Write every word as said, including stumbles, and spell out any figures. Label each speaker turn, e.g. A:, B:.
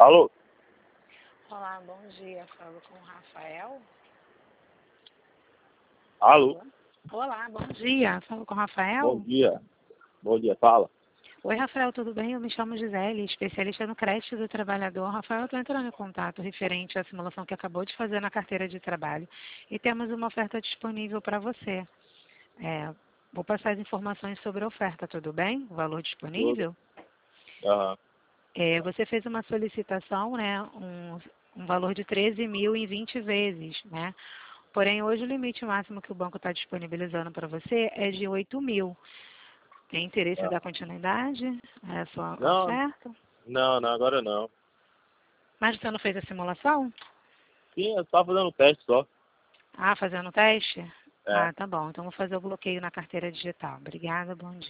A: Alô?
B: Olá, bom dia. Falo com o Rafael.
A: Alô?
B: Olá, bom dia. Falo com o Rafael.
A: Bom dia. Bom dia, fala.
B: Oi, Rafael, tudo bem? Eu me chamo Gisele, especialista no crédito do trabalhador. Rafael, eu estou entrando em contato referente à simulação que acabou de fazer na carteira de trabalho. E temos uma oferta disponível para você. É, vou passar as informações sobre a oferta, tudo bem? O valor disponível?
A: Aham.
B: É, você fez uma solicitação, né, um, um valor de treze mil em vinte vezes, né? Porém, hoje o limite máximo que o banco está disponibilizando para você é de oito mil. Tem interesse em
A: Ah.
B: dar continuidade a essa
A: Não,
B: oferta?
A: não, não, agora não.
B: Mas você não fez a simulação?
A: Sim, eu tava fazendo um teste só.
B: Ah, fazendo o teste?
A: É.
B: Ah, tá bom. Então vou fazer o bloqueio na carteira digital. Obrigada, bom dia.